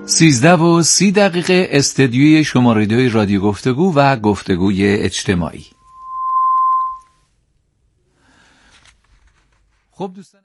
13:30 استدیوی شماره 2 رادیو گفتگو و گفتگوی اجتماعی. خب دوستان،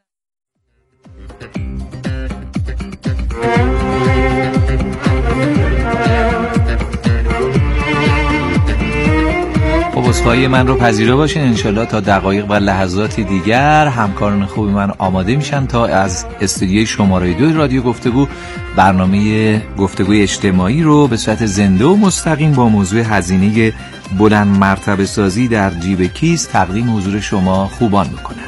عذرخواهی من رو پذیرا باشین. انشالله تا دقایق و لحظاتی دیگر همکاران خوب من آماده میشن تا از استودیوی شماره 2 رادیو گفتگو برنامه گفتگوی اجتماعی رو به صورت زنده و مستقیم با موضوع هزینه بلند مرتبه سازی در جیب کیس تقدیم حضور شما خوبان بکنند.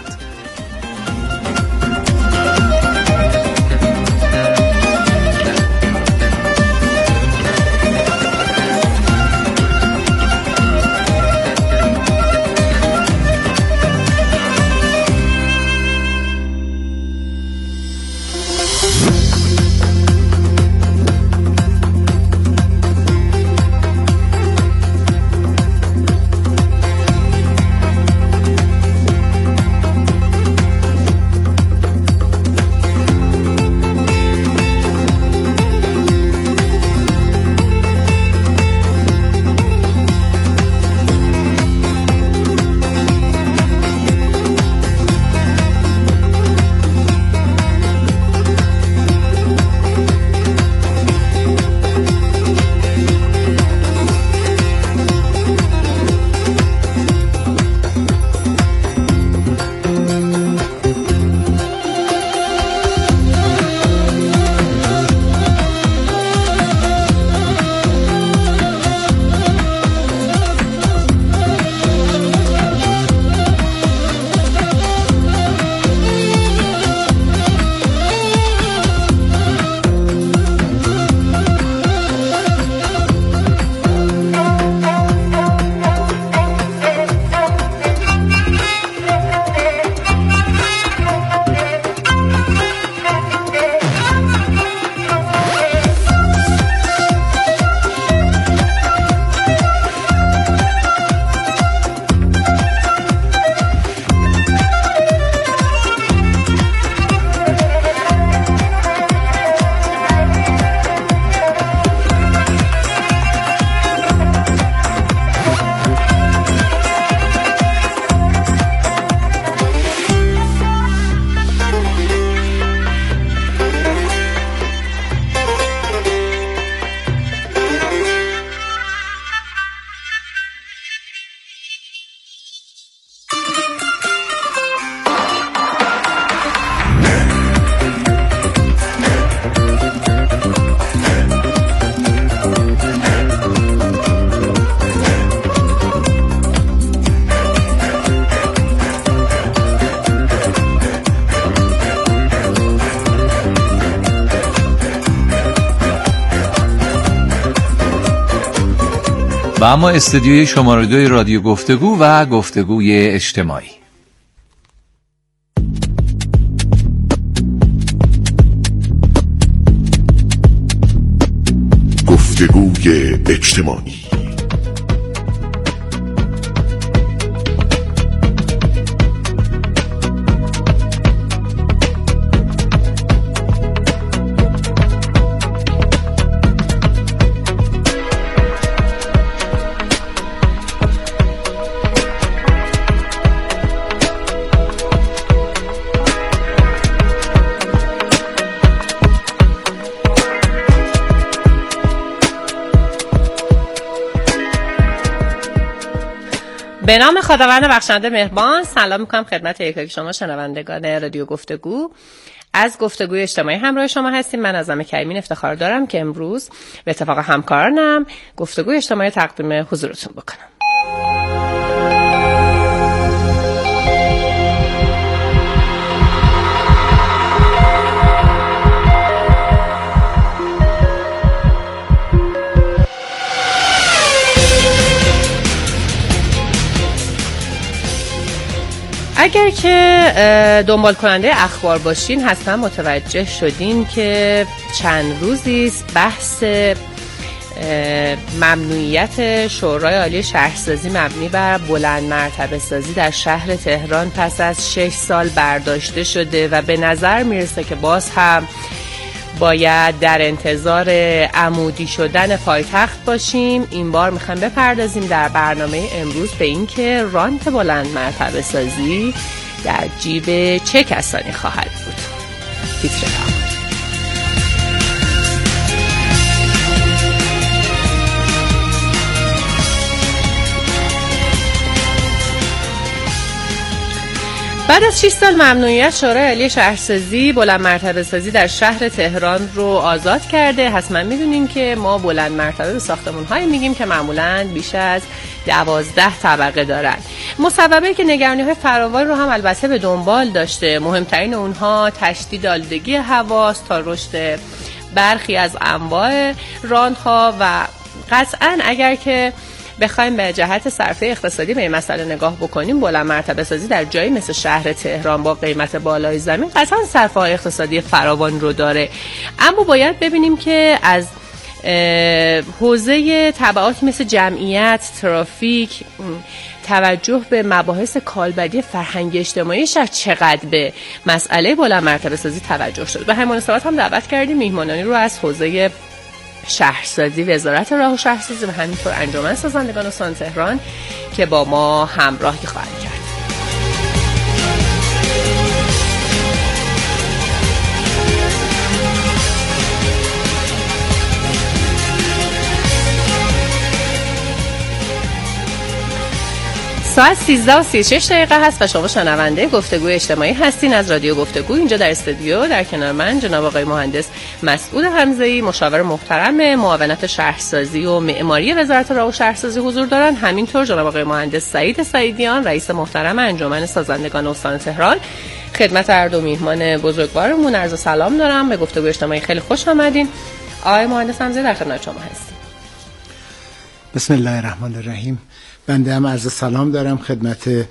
و اما استدیوی شماره 2 رادیو گفتگو و گفتگوی اجتماعی. گفتگوی اجتماعی. به نام خداوند بخشنده مهربان، سلام میکنم خدمت یکایک شما شنوندگان رادیو گفتگو. از گفتگوی اجتماعی همراه شما هستیم. من عزم کریمین افتخار دارم که امروز به اتفاق همکارانم گفتگوی اجتماعی تقدیم حضورتون بکنم. اگر که دنبال کننده اخبار باشین حتما متوجه شدین که چند روزی است بحث ممنوعیت شورای عالی شهرسازی مبنی بر بلند مرتبه سازی در شهر تهران پس از 6 سال برداشته شده و به نظر میرسه که باز هم باید در انتظار عمودی شدن پایتخت باشیم. این بار میخوایم بپردازیم در برنامه امروز به این که رانت بلند مرتبه سازی در جیب چه کسانی خواهد بود. تیتر کامل. بعد از 6 سال ممنوعیت شورای عالی شهرسازی بلند مرتبه سازی در شهر تهران رو آزاد کرده. حتما میدونیم که ما بلند مرتبه به ساختمان‌هایی میگیم که معمولاً بیش از 12 طبقه دارن. مسببه که نگرانی‌های فراوان رو هم البته به دنبال داشته. مهمترین اونها تشدید آلودگی هواست تا رشد برخی از انواع راندها و قطعاً اگر که بخوایم به جهت صرفه اقتصادی به این مسئله نگاه بکنیم، بلند مرتبه سازی در جایی مثل شهر تهران با قیمت بالای زمین قطعا صرفه های اقتصادی فراوان رو داره. اما باید ببینیم که از حوزه تبعات مثل جمعیت، ترافیک، توجه به مباحث کالبدی فرهنگی اجتماعی شهر چقدر به مسئله بلند مرتبه سازی توجه شده. به همین مناسبت هم دعوت کردیم میهمانانی رو از حوزه شهرسازی، وزارت راه و شهرسازی و همینطور انجمن سازندگان استان تهران که با ما همراهی خواهند کرد. ساعت 13:36 هست و شما شنونده گفتگوی اجتماعی هستین از رادیو گفتگو. اینجا در استودیو در کنار من جناب آقای مهندس مسعود حمزه‌ای، مشاور محترم معاونت شهرسازی و معماری وزارت راه و شهرسازی حضور دارن. همینطور جناب آقای مهندس سعید سعیدیان، رئیس محترم انجمن سازندگان استان تهران. خدمت هر دو میهمان بزرگوارمون عرض سلام دارم. به گفتگوی اجتماعی خیلی خوش آمدین. آقای مهندس حمزه‌ای در خدمت شما هستیم. بسم الله الرحمن الرحیم. بنده هم عرض سلام دارم خدمت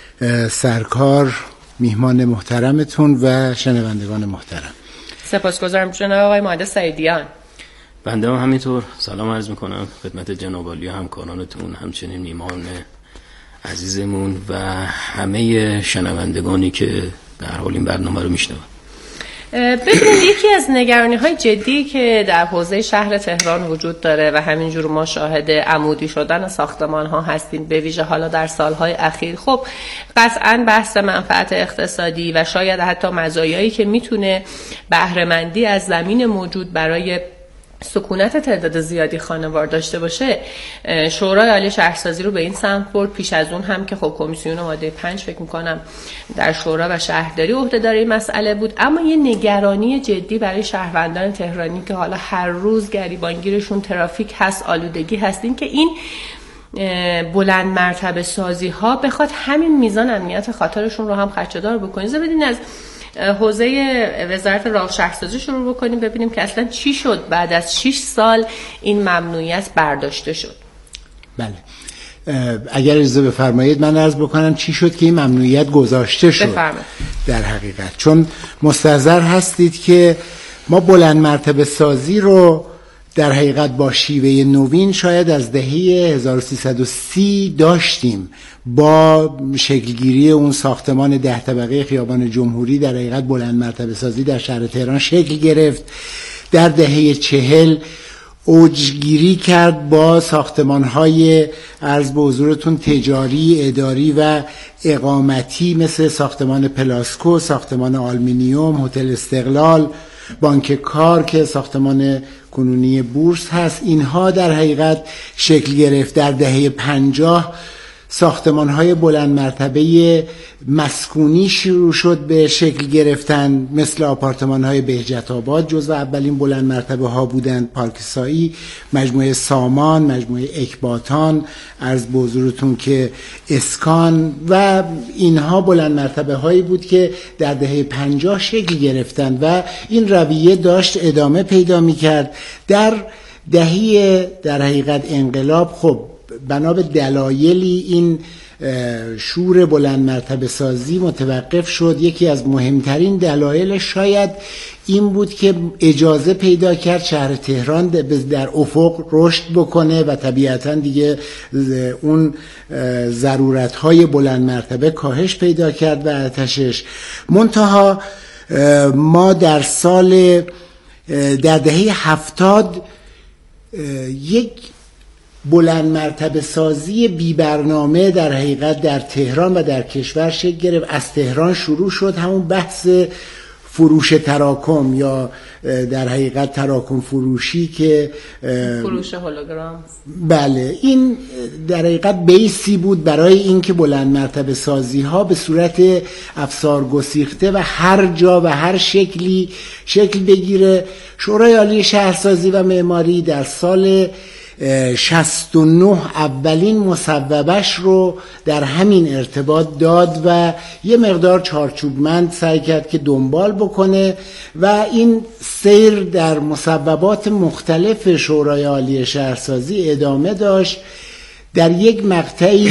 سرکار، میهمان محترمتون و شنوندگان محترم. سپاسگزارم جناب آقای مهندس سعیدیان. بنده هم همینطور سلام عرض میکنم خدمت جناب عالی همکارانتون، همچنین میهمان عزیزمون و همه شنوندگانی که در حال این برنامه رو میشنون. ببینید یکی از نگرانی‌های جدی که در حوزه شهر تهران وجود داره و همینجور ما شاهد عمودی شدن ساختمان‌ها هستیم، به ویژه حالا در سال‌های اخیر. خب قطعاً بحث منفعت اقتصادی و شاید حتی مزایایی که میتونه بهره‌مندی از زمین موجود برای سکونت تعداد زیادی خانوار داشته باشه، شورای عالی شهرسازی رو به این سمت برد. پیش از اون هم که خب کمیسیون ماده 5 فکر میکنم در شورا و شهرداری عهدهدار این مسئله بود. اما یه نگرانی جدی برای شهروندان تهرانی که حالا هر روز گریبانگیرشون ترافیک هست، آلودگی هست، این که این بلند مرتبه سازی ها بخواد همین میزان امنیت خاطرشون رو هم خدشه‌دار بکنه. بدین از حوزه وزارت راه و شهرسازی شروع بکنیم، ببینیم که اصلا چی شد بعد از 6 سال این ممنوعیت برداشته شد. بله، اگر اجازه بفرمایید من عرض بکنم چی شد که این ممنوعیت گذاشته شد. بفرمایید. در حقیقت چون مستحضر هستید که ما بلند مرتبه سازی رو در حقیقت با شیوه نوین شاید از دهه 1330 داشتیم. با شکلگیری اون ساختمان 10 طبقه خیابان جمهوری در حقیقت بلند مرتبه سازی در شهر تهران شکل گرفت. در دهه 40 اوجگیری کرد با ساختمان‌های عرض به حضورتون تجاری، اداری و اقامتی مثل ساختمان پلاسکو، ساختمان آلومینیوم، هتل استقلال، بانک کار که ساختمان کنونی بورس هست. اینها در حقیقت شکل گرفت. در دهه 50 ساختمان‌های بلند مرتبه مسکونی شروع شد به شکل گرفتن، مثل آپارتمان‌های بهجت آباد جزو اولین بلند مرتبه ها بودند، پارکسایی، مجموعه سامان، مجموعه اکباتان، عرض به حضورتون که اسکان و اینها بلند مرتبه هایی بود که در دهه 50 شکل گرفتند و این رویه داشت ادامه پیدا می‌کرد. در دهه در حقیقت انقلاب خب بنا به دلایلی این شور بلند مرتبه سازی متوقف شد. یکی از مهمترین دلایل شاید این بود که اجازه پیدا کرد شهر تهران در افق رشد بکنه و طبیعتاً دیگه اون ضرورت‌های بلند مرتبه کاهش پیدا کرد و ارتشش. منتها ما در سال در دهه 70 یک بلند مرتبه سازی بی برنامه در حقیقت در تهران و در کشور شکل گرفت. از تهران شروع شد همون بحث فروش تراکم یا در حقیقت تراکم فروشی که فروش هولوگرام. بله، این در حقیقت بیسی بود برای اینکه بلند مرتبه سازی ها به صورت افسار گسیخته و هر جا و هر شکلی شکل بگیره. شورای عالی شهرسازی و معماری در سال 69 اولین مصوبهش رو در همین ارتباط داد و یه مقدار چارچوبمند سعی کرد که دنبال بکنه و این سیر در مصوبات مختلف شورای عالی شهرسازی ادامه داشت. در یک مقطعی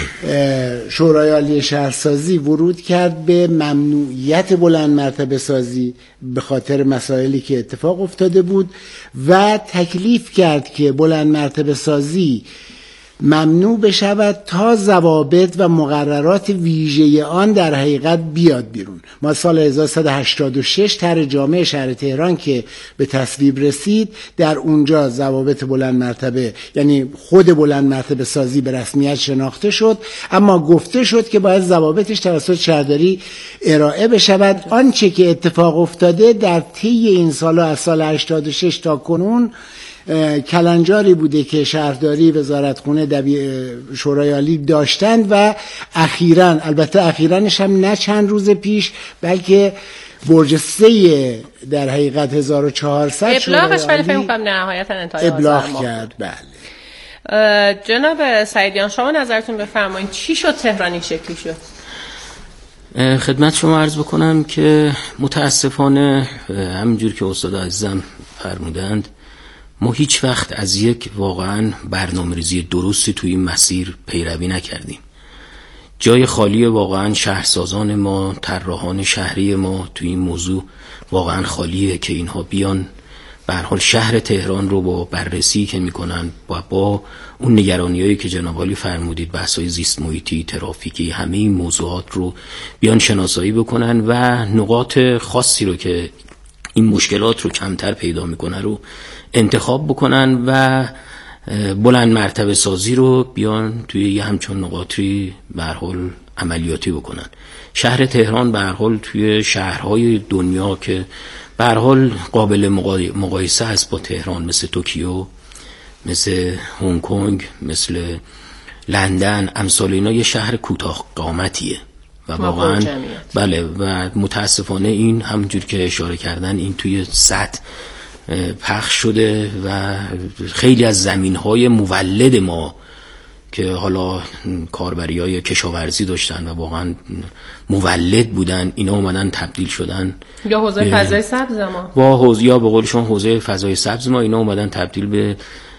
شورای عالی شهرسازی ورود کرد به ممنوعیت بلند مرتبه سازی به خاطر مسائلی که اتفاق افتاده بود و تکلیف کرد که بلند مرتبه سازی ممنوع بشود تا ضوابط و مقررات ویژه آن در حقیقت بیاد بیرون. ما سال 1186 طرح جامع شهر تهران که به تصویب رسید، در اونجا ضوابط بلند مرتبه یعنی خود بلند مرتبه سازی به رسمیت شناخته شد، اما گفته شد که باید ضوابطش توسط شهرداری ارائه بشود. آنچه که اتفاق افتاده در طی این سالا از سال 86 تا کنون کلنجاری بوده که شهرداری، وزارتخونه، شورای عالی داشتند و البته اخیراًش هم نه چند روز پیش بلکه برج 3 در حقیقت 1400 ابلاغش ولی فکر کنم نهایتاً انتهای ابلاغ کرد. بله جناب سعیدیان، شما نظرتون بفرمایید چی شد تهران این شکلی شد؟ خدمت شما عرض بکنم که متاسفانه همینجور که استاد عزیزم فرمودند ما هیچ وقت از یک واقعا برنامه‌ریزی درستی توی این مسیر پیروی نکردیم. جای خالی واقعا شهرسازان ما، طراحان شهری ما توی این موضوع واقعا خالیه که اینها بیان به هر حال شهر تهران رو با بررسی که میکنن و با اون نگرانیایی که جناب عالی فرمودید، بحث‌های زیست محیطی، ترافیکی، همه این موضوعات رو بیان شناسایی بکنن و نقاط خاصی رو که این مشکلات رو کمتر پیدا میکنه رو انتخاب بکنن و بلند مرتبه سازی رو بیان توی یه همچون نقاطی به هر حال عملیاتی بکنن. شهر تهران به هر حال توی شهرهای دنیا که به هر حال قابل مقایسه است با تهران، مثل توکیو، مثل هنگ کنگ، مثل لندن، امثال اینا، یه شهر کوتاه قامتیه و واقعا بله و متاسفانه این همونجور که اشاره کردن این توی سطح پخش شده و خیلی از زمین‌های مولد ما که حالا کاربری‌های کشاورزی داشتن و واقعا مولد بودن، اینا اومدن تبدیل شدن یا حوزه فضای سبز ما یا به قول شما حوزه فضای سبز ما، اینا اومدن تبدیل به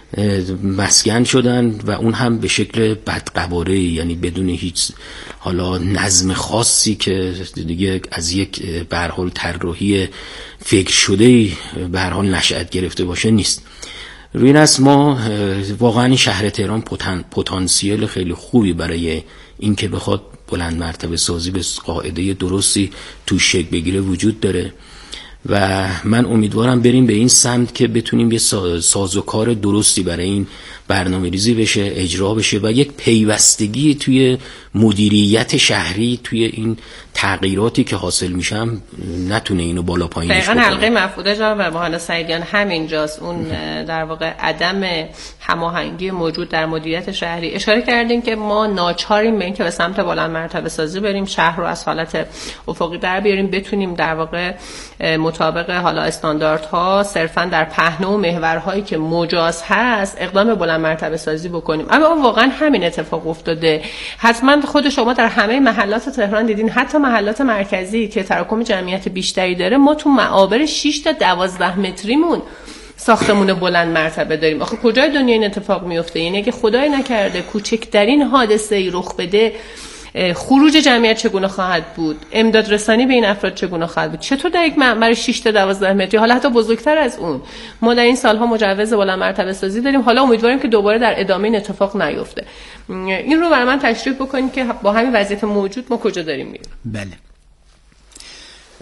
مسکن شدن و اون هم به شکل بدقواره، یعنی بدون هیچ حالا نظم خاصی که دیگه از یک به هر حال طراحی فکر شده به هر حال نشأت گرفته باشه نیست. روی این است ما واقعا این شهر تهران پتانسیل خیلی خوبی برای این که بخواد بلند مرتبه سازی به قاعده درستی تو شکل بگیره وجود داره و من امیدوارم بریم به این سمت که بتونیم یه سازوکار درستی برای این برنامه ریزی بشه، اجرا بشه و یک پیوستگی توی مدیریت شهری توی این تغییراتی که حاصل میشم نتونه اینو بالا پایینش بکنه. دقیقاً حلقه مفقوده جناب مولانا سعیدیان همینجاست، اون در واقع عدم هماهنگی موجود در مدیریت شهری. اشاره کردین که ما ناچاریم به این که به سمت بلند مرتبه سازی بریم، شهر رو از حالت افقی در بیاریم، بتونیم در واقع مطابق حالا استانداردها صرفاً در پهنه و محورهایی که مجاز هست اقدام بلند مرتبه سازی بکنیم. اما واقعا همین اتفاق افتاده. حتما خود شما در همه محلات تهران دیدین، حتی محلات مرکزی که تراکم جمعیت بیشتری داره، ما تو معابر 6 تا 12 متریمون ساختمون بلند مرتبه داریم. آخه کجای دنیا این اتفاق میفته؟ یعنی اگه خدای نکرده کوچکترین حادثه‌ای رخ بده، خروج جمعیت چگونه خواهد بود؟ امداد رسانی به این افراد چگونه خواهد بود؟ چطور در یک معبر 6 تا 12 متری، حالا حتی بزرگتر از اون، ما در این سالها مجوز بلند مرتبه سازی داریم؟ حالا امیدواریم که دوباره در ادامه این اتفاق نیفته. این رو برای من تشریح بکنید که با همین وضعیت موجود ما کجا داریم میریم. بله،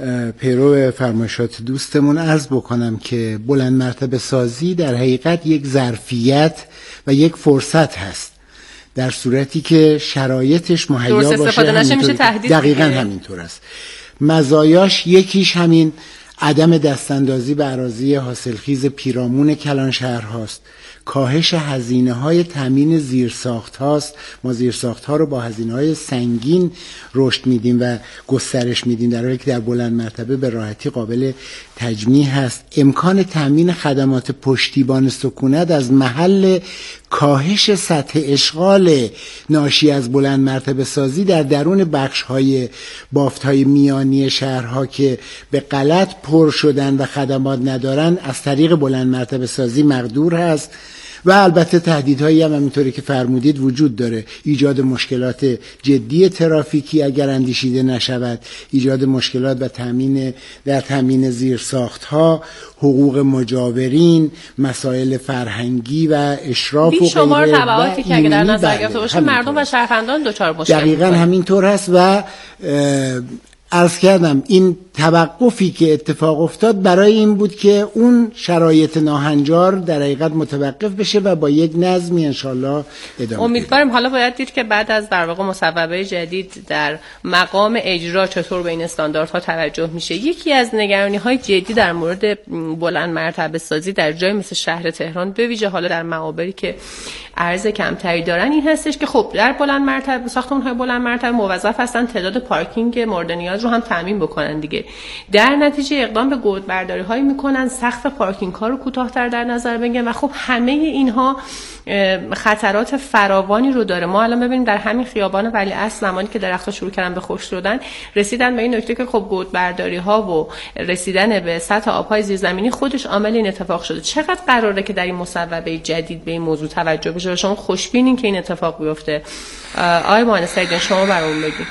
پیرو فرمایشات دوستمون عرض بکنم که بلند مرتبه سازی در حقیقت یک ظرفیت و یک فرصت هست، در صورتی که شرایطش مهیا باشه. دقیقاً همینطور است. مزایاش یکیش همین عدم دستاندازی به اراضی حاصلخیز پیرامون کلان شهر هاست، کاهش هزینه‌های تامین زیرساخت هاست. ما زیرساخت ها رو با هزینه‌های سنگین رشد میدیم و گسترش میدیم، در حالی که در بلند مرتبه به راحتی قابل تجمیع هست. امکان تامین خدمات پشتیبان سکونت از محل کاهش سطح اشغال ناشی از بلند مرتبه سازی در درون بخش‌های بافت‌های میانی شهرها که به غلط پر شدن و خدمات ندارن از طریق بلند مرتبه سازی مقدور هست. و البته تهدیدهایی هم همینطوری که فرمودید وجود داره، ایجاد مشکلات جدی ترافیکی اگر اندیشیده نشود، ایجاد مشکلات و تامین زیرساخت‌ها، حقوق مجاورین، مسائل فرهنگی و اشراف و غیره. بیشمار تبعاتی که اگر در نظر گرفته باشه مردم و شهروندان دچار مشکل دقیقاً همینطور هست. و عرض کردم این توقفی که اتفاق افتاد برای این بود که اون شرایط ناهنجار در حقیقت متوقف بشه و با یک نظمی انشالله ادامه. امیدوارم. حالا باید دید که بعد از در واقع مصوبه جدید در مقام اجرا چطور به این استانداردها توجه میشه. یکی از نگرانی‌های جدی در مورد بلند مرتبه سازی در جای مثل شهر تهران، به ویژه حالا در معابری که عرض کمتری دارن، این هستش که خب در بلند مرتبه ساختمان‌های بلند مرتبه موظف هستن تعداد پارکینگ مورد نیاز رو هم تامین بکنن دیگه. در نتیجه اقدام به گودبرداری هایی میکنن، سقف پارکینگ ها رو کوتاه‌تر در نظر بگیرن و خب همه اینها خطرات فراوانی رو داره. ما الان ببینیم در همین خیابان ولیعصر زمانی که درخت‌ها شروع کردن به خشک شدن، رسیدن به این نکته که خب گودبرداری ها و رسیدن به سطح آب‌های زیرزمینی خودش عامل این اتفاق شده. چقدر قراره که در این مصوبه جدید به این موضوع توجه بشه؟ شما خوشبینین که این اتفاق بیفته؟ آقای مهندس سعیدی شما برامون بگید.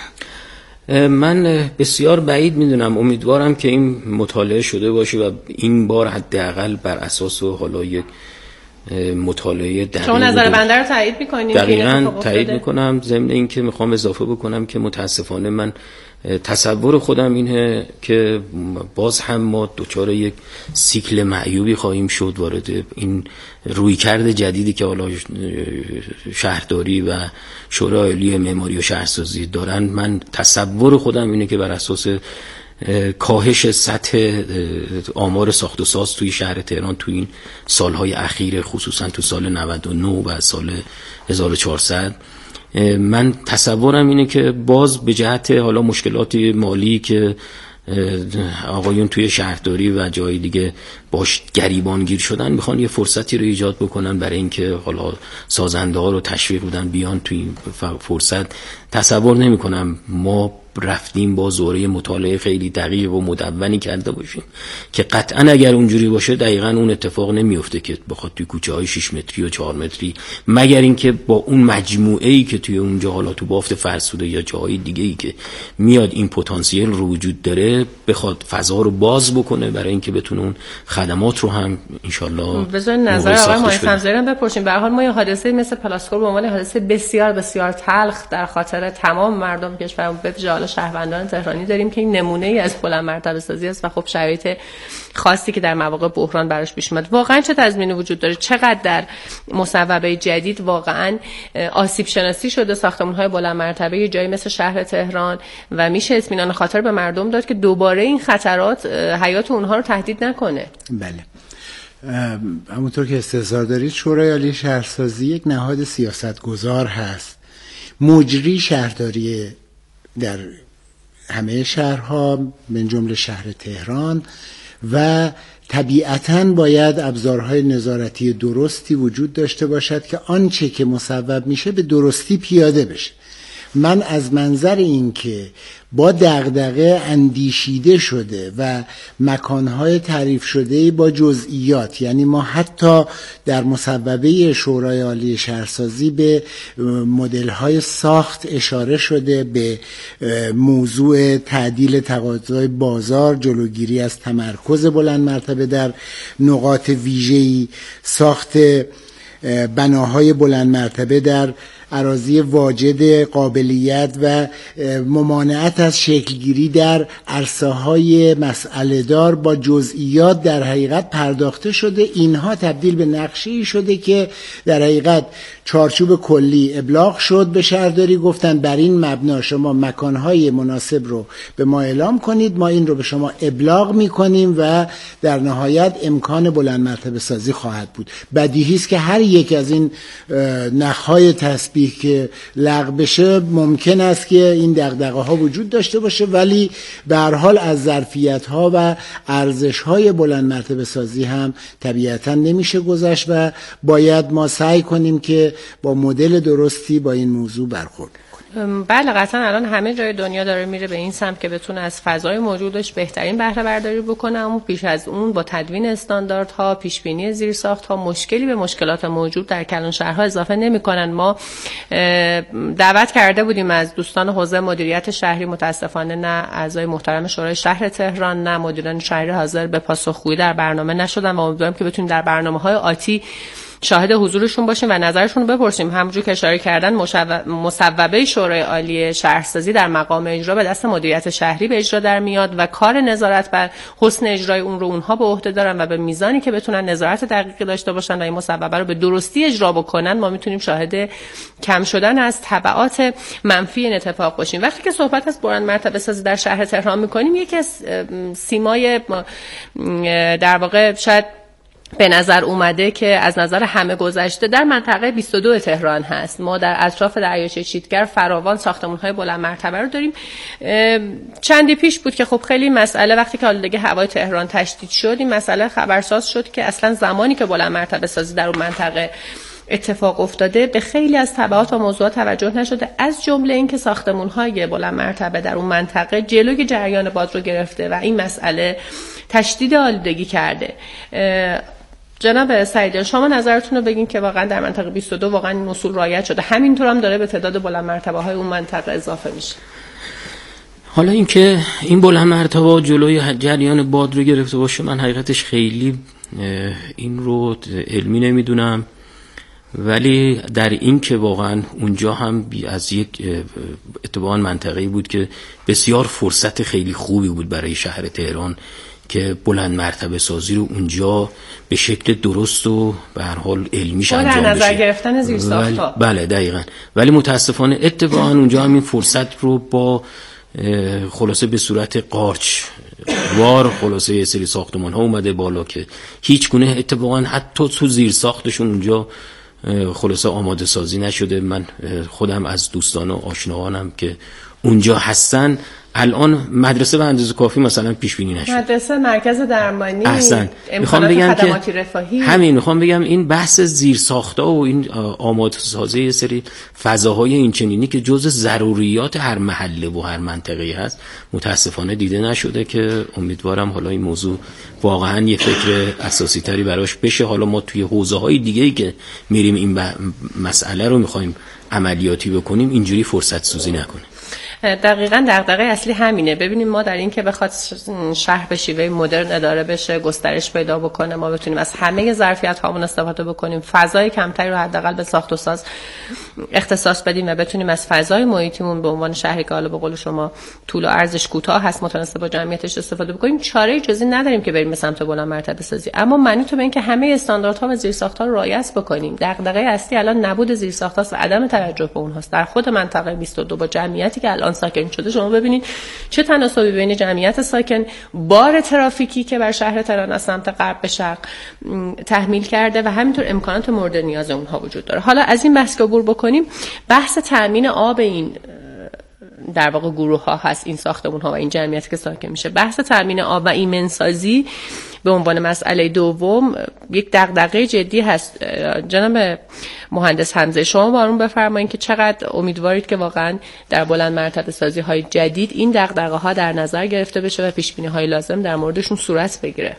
من بسیار بعید میدونم، امیدوارم که این مطالعه شده باشه و این بار حداقل بر اساس حالا یک مطالعه دقیق. شما نظر بنده رو تایید می‌کنید؟ دقیقاً تایید می‌کنم. ضمن این که می‌خوام اضافه بکنم که متاسفانه من تصور خودم اینه که باز هم ما دچار یک سیکل معیوبی خواهیم شد وارد این رویکرد جدیدی که حالا شهرداری و شورای عالی معماری و شهرسازی دارن. من تصور خودم اینه که بر اساس کاهش سطح آمار ساخت و ساز توی شهر تهران توی این سالهای اخیر، خصوصا تو سال 99 و سال 1400، من تصورم اینه که باز به جهت حالا مشکلات مالی که آقایون توی شهرداری و جای دیگه باش گریبانگیر شدن، میخوان یه فرصتی رو ایجاد بکنن برای اینکه حالا سازنده ها رو تشویق بدن بیان توی این فرصت. تصور نمی کنم ما رفتیم با دوره مطالعه خیلی دقیق و مدونی کرده باشیم که قطعا اگر اونجوری باشه دقیقاً اون اتفاق نمیفته که بخواد توی کوچه های 6 متری و 4 متری، مگر اینکه با اون مجموعه ای که توی اونجا حالا تو بافت فرسوده یا جاهای دیگه ای که میاد این پتانسیل رو وجود داره بخواد فضا رو باز بکنه برای اینکه بتونه اون خدمات رو هم انشالله. بذارین نظر آقای مهندس همزارم بپرسیم. به هر حال ما یه حادثه مثل پلاسکور به عنوان حادثه بسیار بسیار تلخ در خاطر تمام مردم کشور به ویژه حالا شهروندان تهرانی داریم که این نمونه ای از بلند مرتبه سازی است و خب شرایط خاصی که در مواقع بحران براش پیش اومد. واقعا چه تضمینی وجود داره؟ چقدر در مصوبه جدید واقعا آسیب شناسی شده ساختمان‌های بلند مرتبه جایی مثل شهر تهران و میشه اطمینان خاطر به مردم داد که دوباره این خطرات حیات اونها رو تهدید نکنه؟ بله، همونطور که استحضار دارید شورای عالی شهرسازی یک نهاد سیاستگزار هست، مجری شهرداری در همه شهرها من جمله شهر تهران، و طبیعتاً باید ابزارهای نظارتی درستی وجود داشته باشد که آنچه که مصوب میشه به درستی پیاده بشه. من از منظر این که با دغدغه اندیشیده شده و مکانهای تعریف شده با جزئیات، یعنی ما حتی در مصوبه شورای عالی شهرسازی به مدل‌های ساخت اشاره شده، به موضوع تعدیل تقاضای بازار، جلوگیری از تمرکز بلند مرتبه در نقاط ویژه‌ای، ساخت بناهای بلند مرتبه در اراضی واجد قابلیت و ممانعت از شکلگیری در عرصه‌های مسئله دار با جزئیات در حقیقت پرداخته شده. اینها تبدیل به نقشه‌ای شده که در حقیقت چارچوب کلی ابلاغ شد به شهرداری، گفتن بر این مبنا شما مکانهای مناسب رو به ما اعلام کنید، ما این رو به شما ابلاغ میکنیم و در نهایت امکان بلند مرتبه سازی خواهد بود. بدیهی است که هر یک از این نخهای تسبیح که لغو بشه ممکن است که این دغدغه ها وجود داشته باشه، ولی به هر حال از ظرفیت ها و ارزش های بلند مرتبه سازی هم طبیعتا نمیشه گذشت و باید ما سعی کنیم که با مدل درستی با این موضوع برخورد کنیم. بله قطعا الان همه جای دنیا داره میره به این سمت که بتونه از فضای موجودش بهترین بهره برداری بکنه، اما پیش از اون با تدوین استانداردها، پیش بینی زیرساخت‌ها مشکلی به مشکلات موجود در کلان شهرها اضافه نمی‌کنن. ما دعوت کرده بودیم از دوستان حوزه مدیریت شهری، متاسفانه نه اعضای محترم شورای شهر تهران نه مدیران شهری حاضر به پاسخگویی در برنامه نشدن و امیدواریم که بتونیم در برنامه‌های آتی شاهد حضورشون باشیم و نظرشون رو بپرسیم. همونجور که اشاره کردن مصوبه شورای عالی شهرسازی در مقام اجرا به دست مدیریت شهری به اجرا در میاد و کار نظارت بر حسن اجرای اون رو اونها به عهده دارن و به میزانی که بتونن نظارت دقیقی داشته باشن و این مصوبه رو به درستی اجرا بکنن ما میتونیم شاهد کم شدن از تبعات منفی این اتفاق باشیم. وقتی که صحبت از بلند مرتبه سازی در شهر تهران میکنیم یکی از سیمای در واقع شاید به نظر اومده که از نظر همه گذشته در منطقه 22 تهران هست. ما در اطراف دریاچه چیتگر فراوان ساختمان‌های بلند مرتبه رو داریم. چندی پیش بود که خب خیلی مسئله وقتی که آلودگی هوای تهران تشدید شد این مسئله خبرساز شد که اصلا زمانی که بلند مرتبه سازی در اون منطقه اتفاق افتاده به خیلی از تبعات و موضوعات توجه نشده، از جمله اینکه ساختمان‌های بلند مرتبه در اون منطقه جلوی جریان باد رو گرفته و این مسئله تشدید آلودگی کرده. جناب سعیدیان شما نظرتون رو بگین که واقعا در منطقه 22 واقعا این اصول رعایت شده، همینطور هم داره به تعداد بلند مرتبه های اون منطقه اضافه میشه. حالا اینکه این بلند مرتبه جلوی جریان باد رو گرفته باشه من حقیقتش خیلی این رو علمی نمیدونم، ولی در این که واقعا اونجا هم از یک اتفاقا منطقه‌ای بود که بسیار فرصت خیلی خوبی بود برای شهر تهران که بلند مرتبه سازی رو اونجا به شکل درست و به هر حال علمیش انجام بشه. در نظر گرفتن زیرساخت‌ها. بله دقیقاً. ولی متاسفانه اتفاقا اونجا هم این فرصت رو با خلاصه به صورت قارچ وار خلاصه یه سری ساختمان ها اومده بالا که هیچ گونه اتفاقا حتی تو زیرساختشون اونجا خلاصه آماده سازی نشده. من خودم از دوستان و آشناهانم که اونجا هستن الان مدرسه به اندازه کافی مثلا پیش بینی نشده، مدرسه مرکز درمانی میخوام بگم خدماتی رفاهی همین میخوام بگم این بحث زیرساخت‌ها و این آماده سازی یه سری فضاهای این چنینی که جزء ضروریات هر محله و هر منطقه‌ای هست متاسفانه دیده نشده که امیدوارم حالا این موضوع واقعا یه فکر اساسی تری براش بشه. حالا ما توی حوزه‌های دیگه‌ای که میریم این مسئله رو میخوایم عملیاتی بکنیم اینجوری فرصت سوزی نکنیم. دقیقاً دغدغه اصلی همینه. ببینیم ما در این که بخواد شهر به شیوه مدرن اداره بشه، گسترش پیدا بکنه، ما بتونیم از همه ظرفیت‌هامون استفاده بکنیم، فضای کمتری رو حداقل به ساخت و ساز اختصاص بدیم و بتونیم از فضای محیطیمون به عنوان شهری که حالا به قول شما طول و عرضش کوتاه هست متناسب با جمعیتش استفاده بکنیم. چاره جزئی نداریم که بریم به سمت بلند مرتبه سازی، اما معنی تو به این که همه استانداردها و زیرساخت‌ها رو رعایت بکنیم. دغدغه اصلی الان نبود زیرساخت‌هاست و عدم توجه به اونهاست. در خود منطقه 22 با جمعیتی که الان ساکن شده شما ببینید چه تناسبی بین جمعیت ساکن، بار ترافیکی که بر شهر تهران از سمت غرب به شرق تحمیل کرده و همینطور امکانات مورد نیاز اونها وجود داره. حالا از این بحث که عبور بکنیم، بحث تامین آب این در واقع گروه ها هست، این ساختمون ها و این جمعیت که ساکن میشه. بحث تامین آب و ایمنسازی به عنوان مسئله دوم یک دغدغه جدی هست. جناب مهندس حمزه شما بارون بفرمایید که چقدر امیدوارید که واقعا در بلند مرتبه سازی های جدید این دغدغه ها در نظر گرفته بشه و پیش بینی های لازم در موردشون صورت بگیره.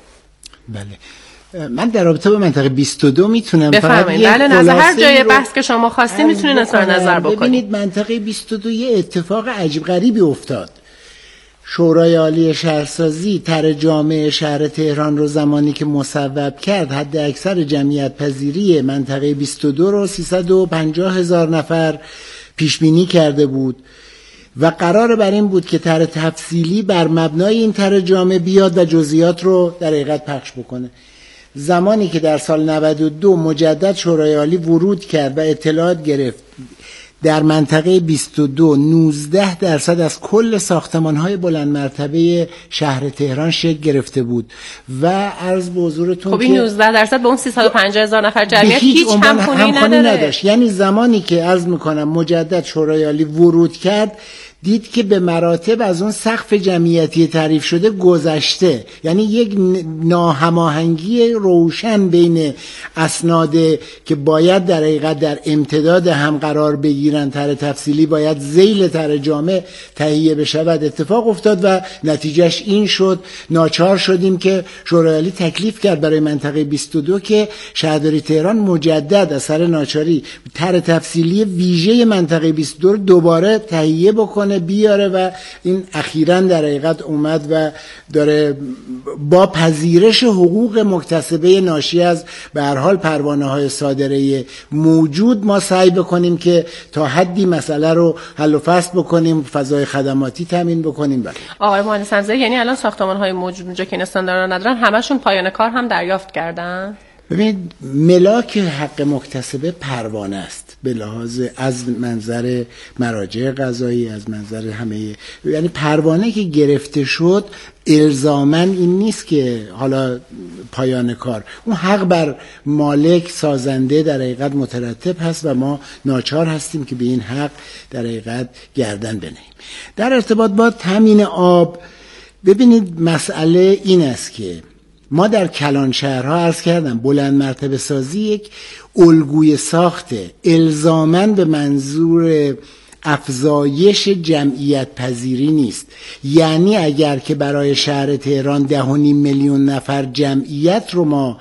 بله، من در رابطه با منطقه 22 میتونم بفرمایید. بله، نظر هر جای بحث که شما خواستید میتونید نظر بکنید. ببینید منطقه 22 یه اتفاق عجیب غریبی افتاد. شورای عالی شهرسازی طرح جامع شهر تهران رو زمانی که مصوب کرد حد اکثر جمعیت پذیری منطقه 22 رو 350,000 نفر پیش بینی کرده بود و قرار بر این بود که طرح تفصیلی بر مبنای این طرح جامع بیاد و جزئیات رو در حقیقت پخش بکنه. زمانی که در سال 92 مجدد شورای عالی ورود کرد و اطلاعات گرفت، در منطقه 22 19% از کل ساختمان‌های بلند مرتبه شهر تهران شکل گرفته بود و عرض به حضورتون خب این 19% به اون 350,000 نفر جمعیت هیچ همخوانی نداشت. یعنی زمانی که عرض میکنم مجدد شورای عالی ورود کرد، دید که به مراتب از اون سقف جمعیتی تعریف شده گذشته. یعنی یک ناهماهنگی روشن بین اسناد که باید در حقیقت در امتداد هم قرار بگیرن، طرح تفصیلی باید ذیل طرح جامع تهیه بشود، اتفاق افتاد و نتیجهش این شد. ناچار شدیم که شورای عالی تکلیف کرد برای منطقه 22 که شهرداری تهران مجدد اثر ناچاری طرح تفصیلی ویژه منطقه 22 رو دوباره تهیه بکنه بیاره و این اخیراً در حقیقت اومد و داره با پذیرش حقوق مکتسبه ناشی از به هر حال پروانه‌های صادره موجود ما سعی بکنیم که تا حدی مسئله رو حل و فصل بکنیم، فضای خدماتی تامین بکنیم. آقای مهندس حمزه، یعنی الان ساختمان‌های موجود اونجا که این استاندارد رو ندارن همشون پایان کار هم دریافت کردن؟ ببینید، ملاک حق مکتسبه پروانه است به لحاظ از منظر مراجع قضایی، از منظر همه، یعنی پروانه که گرفته شد الزاماً این نیست که حالا پایان کار، اون حق بر مالک سازنده در حقیقت مترتب هست و ما ناچار هستیم که به این حق در حقیقت گردن بنهیم. در ارتباط با تامین آب، ببینید مسئله این است که ما در کلان شهرها عرض کردم بلند مرتبه سازی یک الگوی ساخته، الزاماً به منظور افزایش جمعیت پذیری نیست. یعنی اگر که برای شهر تهران 10.5 میلیون نفر جمعیت رو ما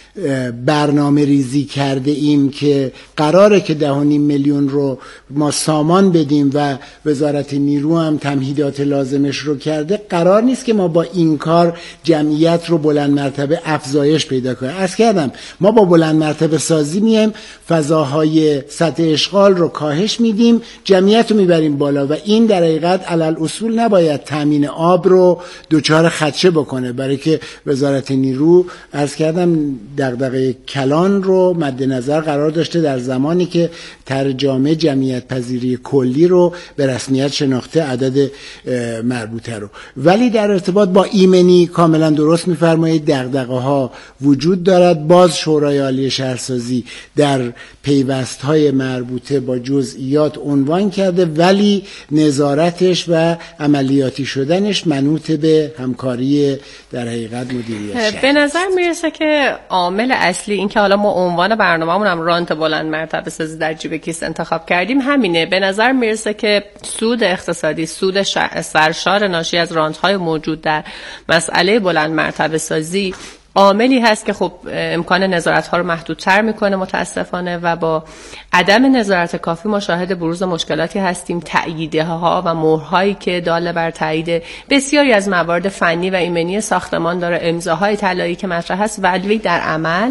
برنامه ریزی کرده ایم که قراره که 10.5 میلیون رو ما سامان بدیم و وزارت نیرو هم تمهیدات لازمش رو کرده، قرار نیست که ما با این کار جمعیت رو بلند مرتبه افزایش پیدا کنیم. عرض کردم ما با بلند مرتبه سازی میایم فضاهای سطح اشغال رو کاهش میدیم، جمعیت رو میبریم بالا و این در حقیقت علل اصول نباید تامین آب رو دوچار خدشه بکنه، برای که وزارت نیرو عرض کردم دغدغه کلان رو مد نظر قرار داشته در زمانی که طرح جامع جمعیت پذیری کلی رو به رسمیت شناخته عدد مربوطه رو. ولی در ارتباط با ایمنی کاملا درست میفرمایید، دغدغه ها وجود دارد. باز شورای عالی شهرسازی در پیوست‌های مربوطه با جزئیات عنوان کرده، ولی نظارتش و عملیاتی شدنش منوط به همکاری در حقیقت مدیریت شهر. به نظر میرسه که عامل اصلی این که حالا ما عنوان برنامه‌مون هم رانت بلند مرتبه سازی در جیب کیس انتخاب کردیم همینه. به نظر میرسه که سود اقتصادی، سود سرشار ناشی از رانت‌های موجود در مسئله بلند مرتبه سازی عاملی هست که خب امکان نظارت‌ها رو محدودتر میکنه متاسفانه و با عدم نظارت کافی ما شاهد بروز مشکلاتی هستیم. تأییدها و مهرهایی که داله بر تایید بسیاری از موارد فنی و ایمنی ساختمان داره، امضاهای طلایی که مطرح هست، ولی در عمل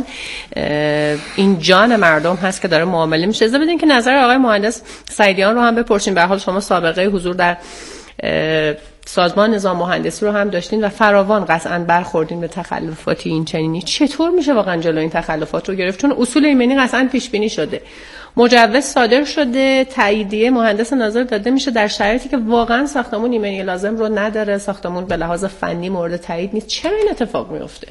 این جان مردم هست که داره معامله میشه. اجازه بدین که نظر آقای مهندس سعیدیان رو هم بپرسیم. به هر حال شما سابقه حضور در سازمان نظام مهندسی رو هم داشتین و فراوان قطعاً برخوردین به تخلفاتی این چنینی. چطور میشه واقعا جلو این تخلفات رو گرفت؟ چون اصول ایمنی قطعاً پیش بینی شده، مجوز صادر شده، تاییدیه مهندس ناظر داده میشه در شرایطی که واقعاً ساختمون ایمنی لازم رو نداره، ساختمون به لحاظ فنی مورد تایید نیست. چرا این اتفاق میفته؟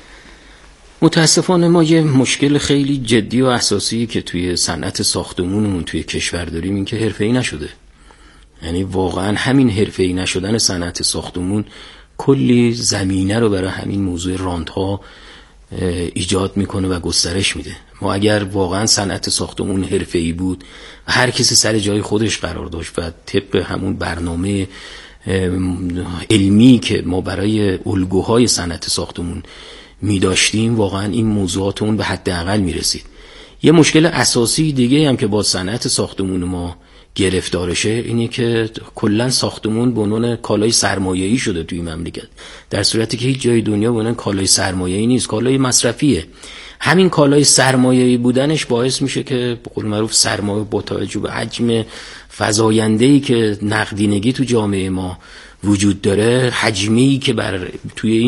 متاسفانه ما یه مشکل خیلی جدی و اساسی که توی صنعت ساختمونمون توی کشور داریم این که حرفه‌ای نشده. یعنی واقعا همین حرفه‌ای نشدن صنعت ساختمون کلی زمینه رو برای همین موضوع رانت‌ها ایجاد میکنه و گسترش میده. ما اگر واقعا صنعت ساختمون حرفه‌ای بود و هر کسی سر جای خودش قرار داشت و طبق همون برنامه علمی که ما برای الگوهای صنعت ساختمون می‌داشتیم، واقعا این موضوعات اون به حداقل میرسید. یه مشکل اساسی دیگه هم که با صنعت ساختمون ما گرفتارشه اینه که کلا ساختمون به عنوان کالای سرمایه‌ای شده توی مملکت، در صورتی که هیچ جای دنیا به عنوان کالای سرمایه‌ای نیست، کالای مصرفیه. همین کالای سرمایه‌ای بودنش باعث میشه که به قول معروف سرمایه با توجه به حجم فزاینده‌ای که نقدینگی تو جامعه ما وجود داره، حجمی که توی